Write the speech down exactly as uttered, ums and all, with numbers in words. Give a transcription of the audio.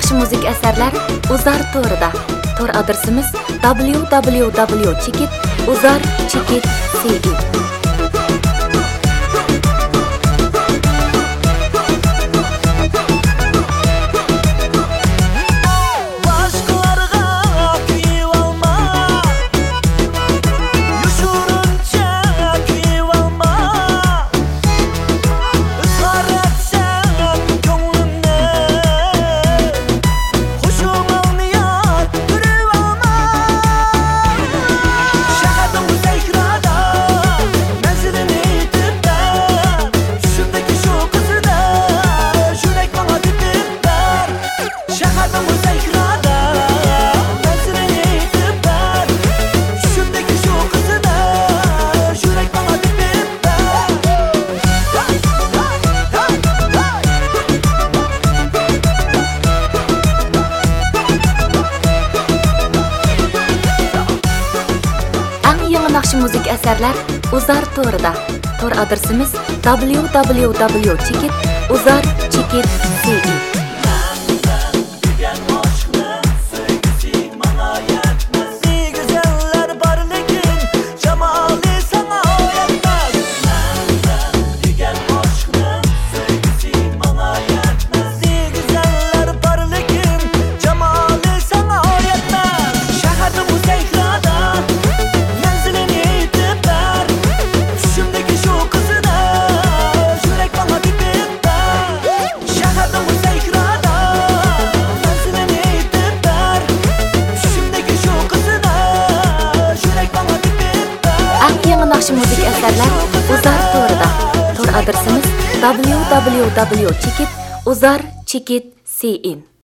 yaxshi muzik asarlar Uzar to'rida. To'r adresimiz w w w chekit uzar chekit c i. Yaxshi muzik asarlar Uzar to'rida. To'r adresimiz w w w chekit uzar chekit c i. Yaxshi muzik asarlar Uzar to'rida. To'r adresimiz w w w chekit uzar chekit c i.